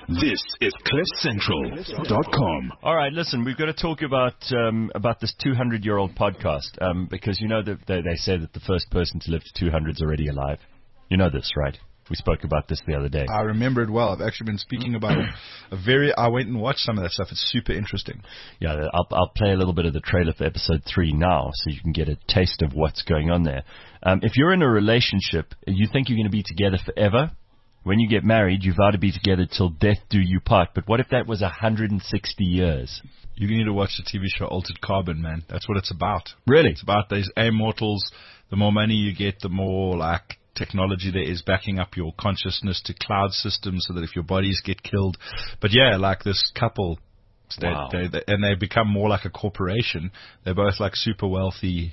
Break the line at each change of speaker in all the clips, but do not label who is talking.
This is CliffCentral.com.
All right, listen, we've got to talk about this 200-year-old podcast because you know that they say that the first person to live to 200 is already alive. You know this, right? We spoke about this the other day.
I remember it well. I've actually been speaking about it. I went and watched some of that stuff. It's super interesting.
Yeah, I'll play a little bit of the trailer for episode 3 now so you can get a taste of what's going on there. If you're in a relationship and you think you're going to be together forever, when you get married, you vow to be together till death do you part. But what if that was 160 years?
You need to watch the TV show Altered Carbon, man. That's what it's about.
Really?
It's about these immortals. The more money you get, the more technology there is backing up your consciousness to cloud systems so that if your bodies get killed. But yeah, like this couple,
Wow.
they become more like a corporation. They're both like super wealthy.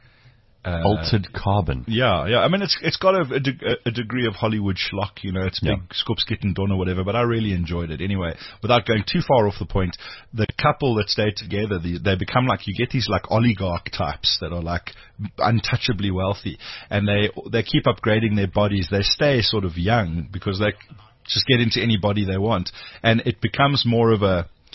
Altered Carbon.
Yeah. I mean, it's got a degree of Hollywood schlock, you know. It's big Skopskit and Don or whatever, but I really enjoyed it. Anyway, without going too far off the point, the couple that stay together, they become like, you get these like oligarch types that are like untouchably wealthy, and they keep upgrading their bodies. They stay sort of young because they just get into any body they want, and it becomes more of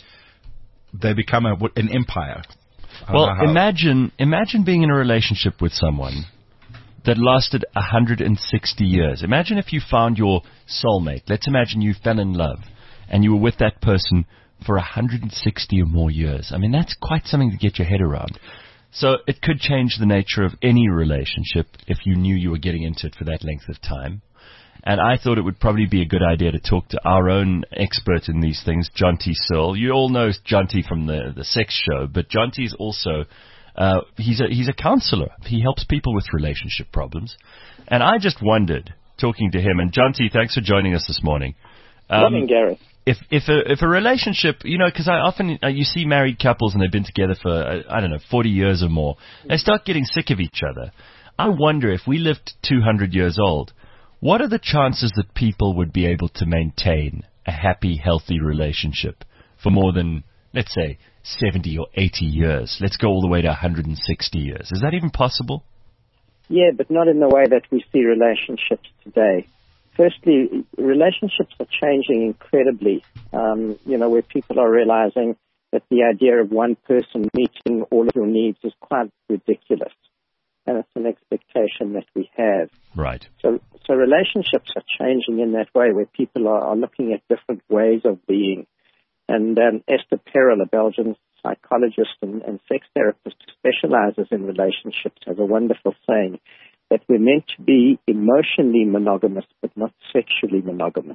they become an empire.
Well, imagine being in a relationship with someone that lasted 160 years. Imagine if you found your soulmate. Let's imagine you fell in love and you were with that person for 160 or more years. I mean, that's quite something to get your head around. So it could change the nature of any relationship if you knew you were getting into it for that length of time. And I thought it would probably be a good idea to talk to our own expert in these things, Jonty Searle. You all know Jonty from the sex show, but Jonty is also he's a counselor. He helps people with relationship problems. And I just wondered, talking to him, and Jonty, thanks for joining us this morning.
Morning, Gary.
If a relationship, you know, because I often you see married couples and they've been together for 40 years or more, they start getting sick of each other. I wonder if we lived 200 years old, what are the chances that people would be able to maintain a happy, healthy relationship for more than, let's say, 70 or 80 years? Let's go all the way to 160 years. Is that even possible?
Yeah, but not in the way that we see relationships today. Firstly, relationships are changing incredibly, where people are realizing that the idea of one person meeting all of your needs is quite ridiculous. And it's an expectation that we have.
Right.
So relationships are changing in that way, where people are looking at different ways of being. And Esther Perel, a Belgian psychologist and sex therapist who specializes in relationships, has a wonderful saying that we're meant to be emotionally monogamous, but not sexually monogamous.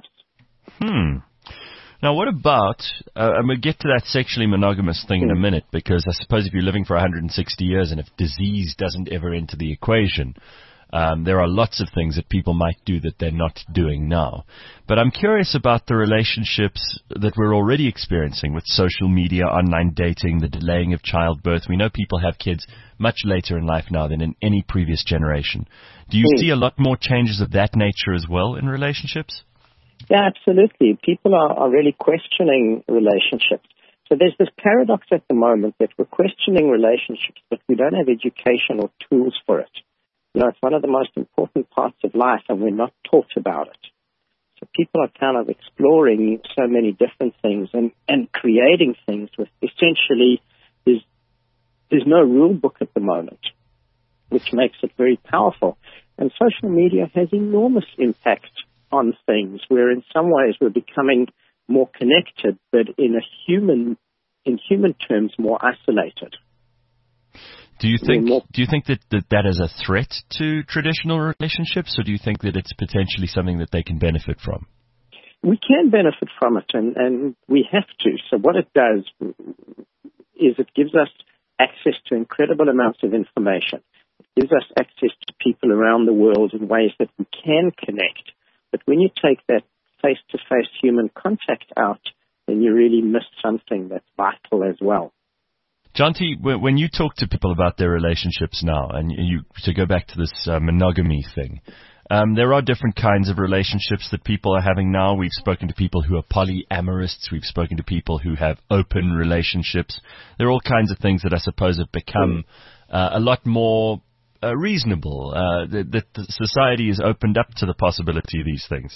Now, what about, and we'll get to that sexually monogamous thing in a minute, because I suppose if you're living for 160 years and if disease doesn't ever enter the equation, there are lots of things that people might do that they're not doing now. But I'm curious about the relationships that we're already experiencing with social media, online dating, the delaying of childbirth. We know people have kids much later in life now than in any previous generation. Do you see a lot more changes of that nature as well in relationships?
Yeah, absolutely. People are really questioning relationships. So there's this paradox at the moment that we're questioning relationships, but we don't have education or tools for it. You know, it's one of the most important parts of life, and we're not taught about it. So people are kind of exploring so many different things and creating things with essentially there's no rule book at the moment, which makes it very powerful. And social media has enormous impact on things, where in some ways we're becoming more connected, but in human terms more isolated.
Do you think that is a threat to traditional relationships, or do you think that it's potentially something that they can benefit from?
We can benefit from it, and we have to. So what it does is it gives us access to incredible amounts of information. It gives us access to people around the world in ways that we can connect. But when you take that face-to-face human contact out, then you really miss something that's vital as well.
Jonty, when you talk to people about their relationships now, and to go back to this monogamy thing, there are different kinds of relationships that people are having now. We've spoken to people who are polyamorous. We've spoken to people who have open relationships. There are all kinds of things that I suppose have become a lot more reasonable, that the society is opened up to the possibility of these things.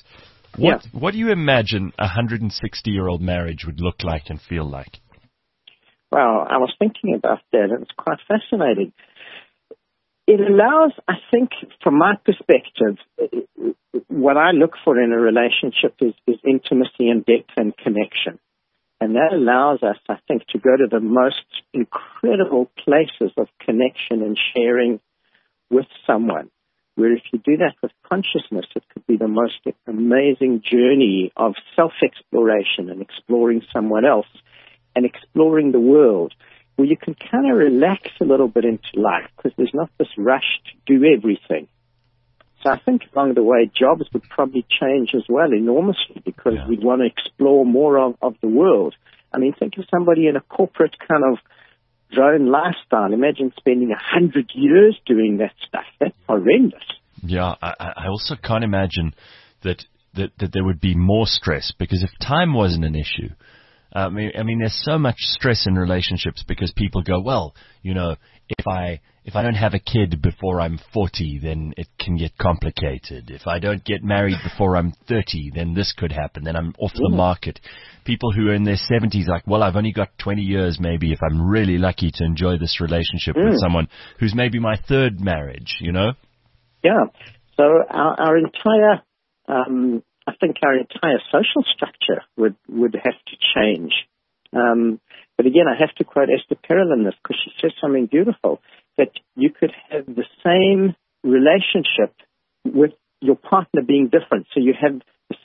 What do you imagine a 160-year-old marriage would look like and feel like?
Well, I was thinking about that, and it's quite fascinating. It allows, I think, from my perspective, what I look for in a relationship is intimacy and depth and connection. And that allows us, I think, to go to the most incredible places of connection and sharing with someone. Where if you do that with consciousness, it could be the most amazing journey of self-exploration and exploring someone else and exploring the world, where you can kind of relax a little bit into life because there's not this rush to do everything. So I think along the way, jobs would probably change as well enormously because we'd want to explore more of the world. I mean, think of somebody in a corporate kind of drone lifestyle. Imagine spending 100 years doing that stuff. That's horrendous.
Yeah, I also can't imagine that there would be more stress, because if time wasn't an issue, I mean, there's so much stress in relationships because people go, well, you know, if I don't have a kid before I'm 40, then it can get complicated. If I don't get married before I'm 30, then this could happen. Then I'm off the market. People who are in their 70s, like, well, I've only got 20 years maybe if I'm really lucky to enjoy this relationship with someone who's maybe my third marriage, you know?
Yeah. So our entire, I think our entire social structure would have to change. But again, I have to quote Esther Perel in this because she says something beautiful, that you could have the same relationship with your partner being different. So you have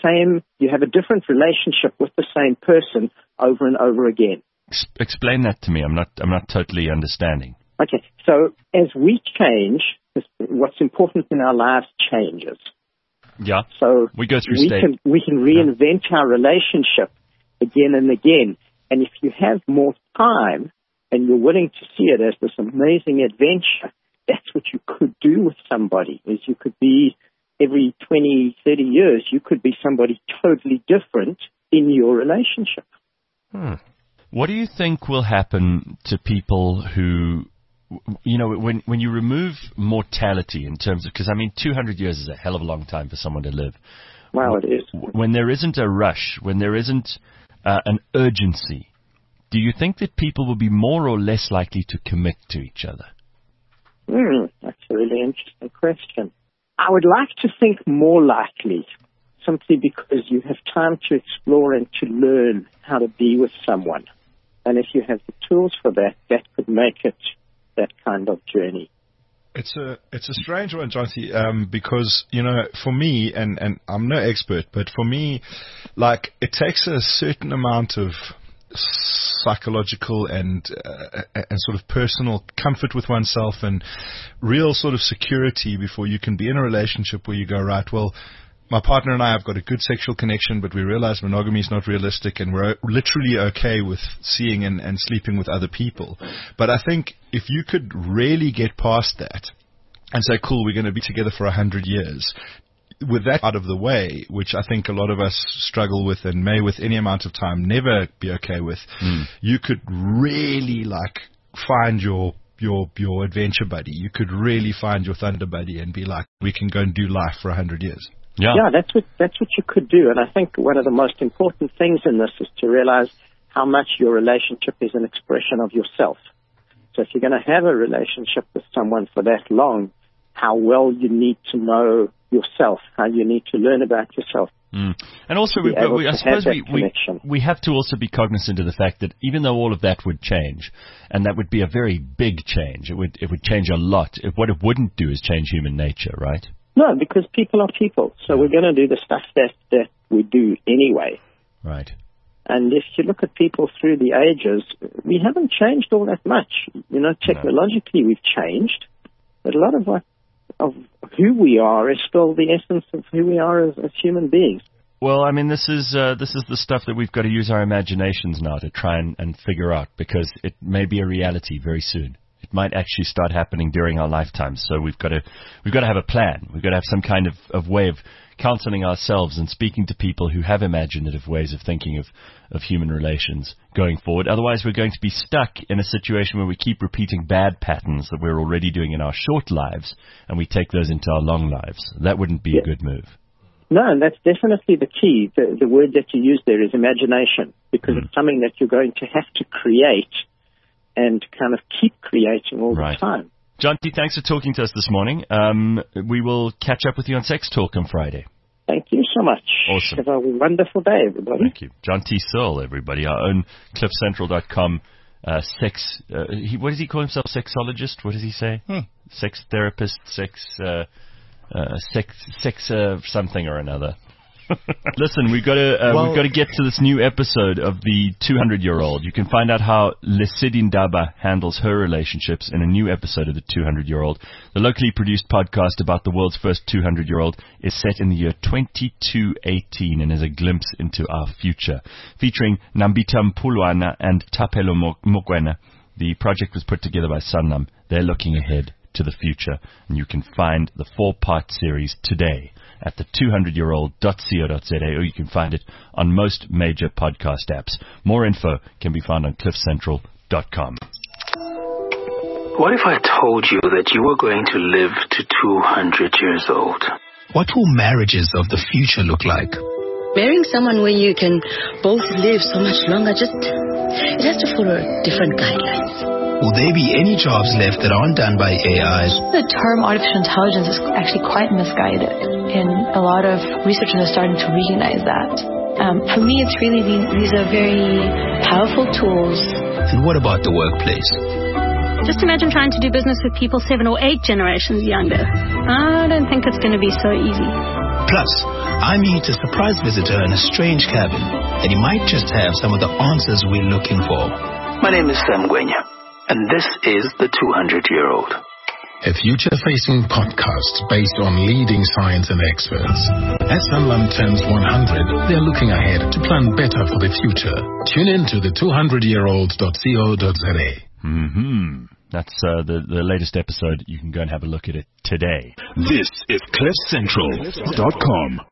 a different relationship with the same person over and over again.
Explain that to me. I'm not totally understanding.
Okay. So as we change, what's important in our lives changes.
Yeah.
So
we go through stages.
We can reinvent our relationship again and again. And if you have more time and you're willing to see it as this amazing adventure, that's what you could do with somebody. Is you could be every 20, 30 years, you could be somebody totally different in your relationship.
What do you think will happen to people who, you know, when you remove mortality in terms of, because I mean, 200 years is a hell of a long time for someone to live.
Well, it is.
When there isn't a rush, when there isn't an urgency, do you think that people will be more or less likely to commit to each other?
That's a really interesting question. I would like to think more likely, simply because you have time to explore and to learn how to be with someone. And if you have the tools for that, that could make it that kind of journey.
It's a strange one, Jonty, because, you know, for me, and I'm no expert, but for me, like, it takes a certain amount of psychological and sort of personal comfort with oneself and real sort of security before you can be in a relationship where you go, right, well, my partner and I have got a good sexual connection, but we realize monogamy is not realistic, and we're literally okay with seeing and sleeping with other people. But I think if you could really get past that and say, cool, we're going to be together for 100 years, with that out of the way, which I think a lot of us struggle with and may with any amount of time never be okay with, you could really like find your adventure buddy. You could really find your thunder buddy and be like, we can go and do life for 100 years.
Yeah,
that's what you could do. And I think one of the most important things in this is to realize how much your relationship is an expression of yourself. So if you're going to have a relationship with someone for that long, how well you need to know yourself, how you need to learn about yourself.
And also, I suppose we have to also be cognizant of the fact that even though all of that would change, and that would be a very big change, it would change a lot. What it wouldn't do is change human nature, right?
No, because people are people. So we're going to do the stuff that we do anyway.
Right.
And if you look at people through the ages, we haven't changed all that much. You know, technologically we've changed, but a lot of who we are is still the essence of who we are as human beings.
Well, I mean, this is the stuff that we've got to use our imaginations now to try and figure out, because it may be a reality very soon. It might actually start happening during our lifetimes. So we've got to have a plan. We've got to have some kind of way of counseling ourselves and speaking to people who have imaginative ways of thinking of human relations going forward. Otherwise, we're going to be stuck in a situation where we keep repeating bad patterns that we're already doing in our short lives, and we take those into our long lives. That wouldn't be a good move.
No, and that's definitely the key. The word that you use there is imagination, because it's something that you're going to have to create and kind of keep creating all the time.
John T., thanks for talking to us this morning. We will catch up with you on Sex Talk on Friday.
Thank you so much.
Awesome.
Have a wonderful day, everybody.
Thank you. John T. Searle, everybody. Our own CliffCentral.com sex... what does he call himself? Sexologist? What does he say? Sex therapist, sex something or another. Listen, we've got to get to this new episode of the 200-year-old. You can find out how Lesedi Ndaba handles her relationships in a new episode of the 200-year-old. The locally produced podcast about the world's first 200-year-old is set in the year 2218 and is a glimpse into our future. Featuring Nambita Mpulwana and Tapelo Mokwena, the project was put together by Sanlam. They're looking ahead to the future, and you can find the 4-part series today at the 200yearold.co.za, or you can find it on most major podcast apps. More info can be found on cliffcentral.com.
What if I told you that you were going to live to 200 years old? What will marriages of the future look like?
Marrying someone where you can both live so much longer, it has to follow different guidelines.
Will there be any jobs left that aren't done by AIs?
The term artificial intelligence is actually quite misguided, and a lot of researchers are starting to recognize that. For me, it's really these are very powerful tools.
And what about the workplace?
Just imagine trying to do business with people 7 or 8 generations younger. I don't think it's going to be so easy.
Plus, I meet a surprise visitor in a strange cabin, and he might just have some of the answers we're looking for. My name is Sam Gwenya, and this is the 200-year-old.
A future-facing podcast based on leading science and experts. As Sanlam turns 100, they're looking ahead to plan better for the future. Tune in to the 200yearold.co.za.
That's the latest episode. You can go and have a look at it today.
This is CliffCentral.com.